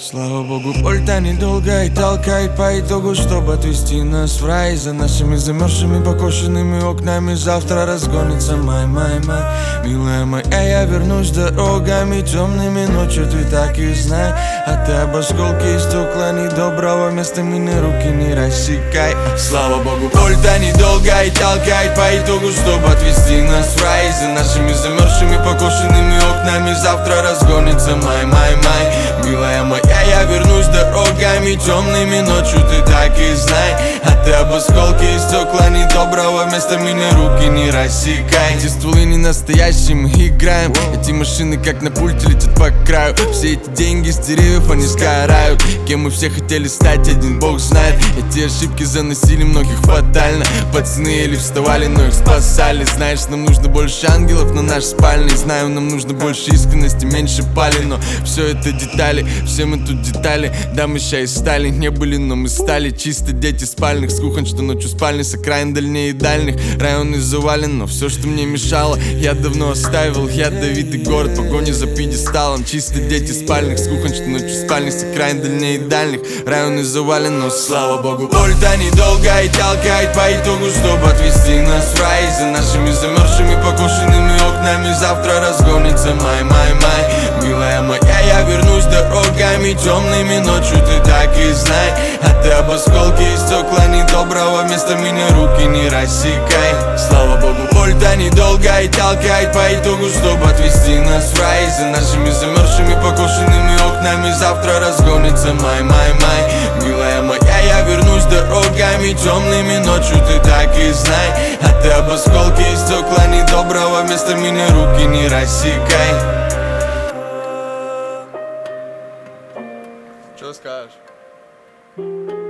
Слава богу, боль-то недолго и толкает по итогу, чтобы отвести нас в рай. За нашими замерзшими, покошенными окнами завтра разгонится май. Милая моя, я вернусь дорогами темными ночью, ты так и знай. А ты об осколке и стекла недоброго места мне руки не рассекай. Слава богу, боль-то недолго и толкает по итогу, чтобы отвести нас в рай. За нашими замерзшими, покошенными окнами завтра разгонится май. Милая моя, я вернусь дорогами темными ночью, ты так и знай. А ты об осколке и стекла недоброго места меня руки не рассекай. Эти стволы не настоящие, мы играем. Эти машины как на пульте летят по краю. Все эти деньги с деревьев, они сгорают. Кем мы все хотели стать, один бог знает. Эти ошибки заносили многих фатально. Пацаны еле вставали, но их спасали. Знаешь, нам нужно больше ангелов на наш спальный. Знаю, нам нужно больше искренности, меньше пали. Но все это детали, все мы тут детали. Да, мы ща и стали, не были, но мы стали. Чисто дети спальных, с кухонь, что ночью спальни. С окраин дальнее и дальних, районы завален. Но все, что мне мешало, я давно оставил. Ядовитый город, погони за пьедесталом. Чисто дети спальных, с кухонь, что ночью спальни. С окраин дальнее и дальних, районы завален. Но слава богу, боль-то недолго и толкает по итогу, чтобы отвести нас в рай. За нашими замерзшими, покошенными окнами завтра разгонится май. Милая моя, я вернусь дорогами темными ночью, ты так и знай. А ты об осколке и стекла недоброго места меня руки не рассекай. Слава богу, боль-то недолго и толкает по итогу, чтобы отвести нас в рай. За нашими замерзшими, покошенными окнами завтра разгонится май. Милая моя, я вернусь дорогами темными ночью, ты так и знай. А ты об осколке и стекла недоброго места меня руки не рассекай. Что скажешь?